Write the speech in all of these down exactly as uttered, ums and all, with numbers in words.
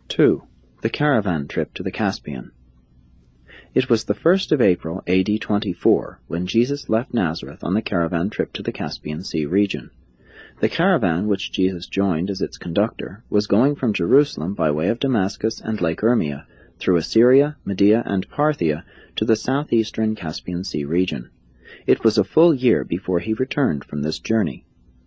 two. The Caravan Trip to the Caspian. It was the first of April, A D twenty-four, when Jesus left Nazareth on the caravan trip to the Caspian Sea region. The caravan, which Jesus joined as its conductor, was going from Jerusalem by way of Damascus and Lake Urmia, through Assyria, Media, and Parthia, to the southeastern Caspian Sea region. It was a full year before he returned from this journey.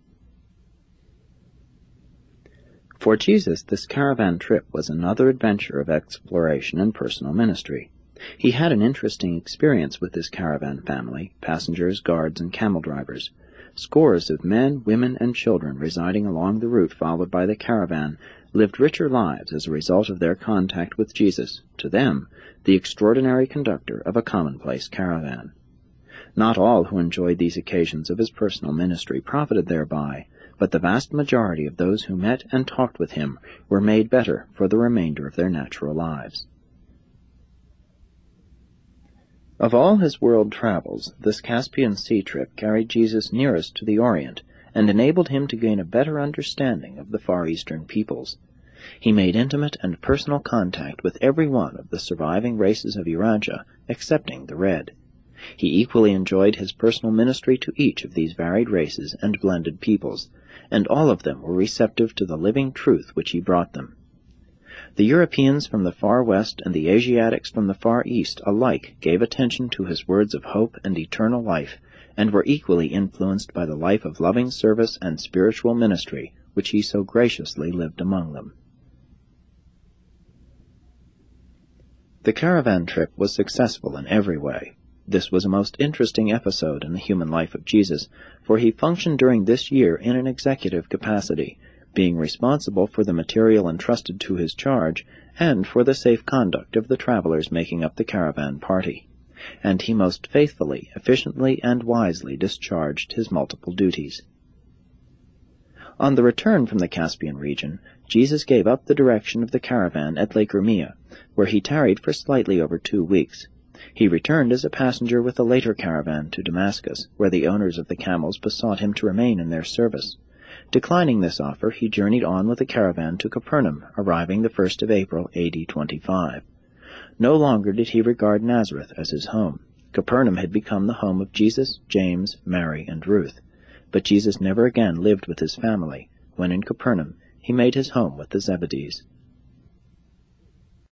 For Jesus, this caravan trip was another adventure of exploration and personal ministry. He had an interesting experience with this caravan family, passengers, guards, and camel drivers. Scores of men, women, and children residing along the route followed by the caravan lived richer lives as a result of their contact with Jesus, to them, the extraordinary conductor of a commonplace caravan. Not all who enjoyed these occasions of his personal ministry profited thereby, but the vast majority of those who met and talked with him were made better for the remainder of their natural lives. Of all his world travels, this Caspian Sea trip carried Jesus nearest to the Orient and enabled him to gain a better understanding of the Far Eastern peoples. He made intimate and personal contact with every one of the surviving races of Eurasia, excepting the Red. He equally enjoyed his personal ministry to each of these varied races and blended peoples, and all of them were receptive to the living truth which he brought them. The Europeans from the far west and the Asiatics from the far east alike gave attention to his words of hope and eternal life, and were equally influenced by the life of loving service and spiritual ministry which he so graciously lived among them. The caravan trip was successful in every way. This was a most interesting episode in the human life of Jesus, for he functioned during this year in an executive capacity, being responsible for the material entrusted to his charge and for the safe conduct of the travelers making up the caravan party. And he most faithfully, efficiently, and wisely discharged his multiple duties. On the return from the Caspian region, Jesus gave up the direction of the caravan at Lake Urmia, where he tarried for slightly over two weeks. He returned as a passenger with the later caravan to Damascus, where the owners of the camels besought him to remain in their service. Declining this offer, he journeyed on with the caravan to Capernaum, arriving the first of April, A D twenty-five. No longer did he regard Nazareth as his home. Capernaum had become the home of Jesus, James, Mary, and Ruth. But Jesus never again lived with his family. When in Capernaum, he made his home with the Zebedees.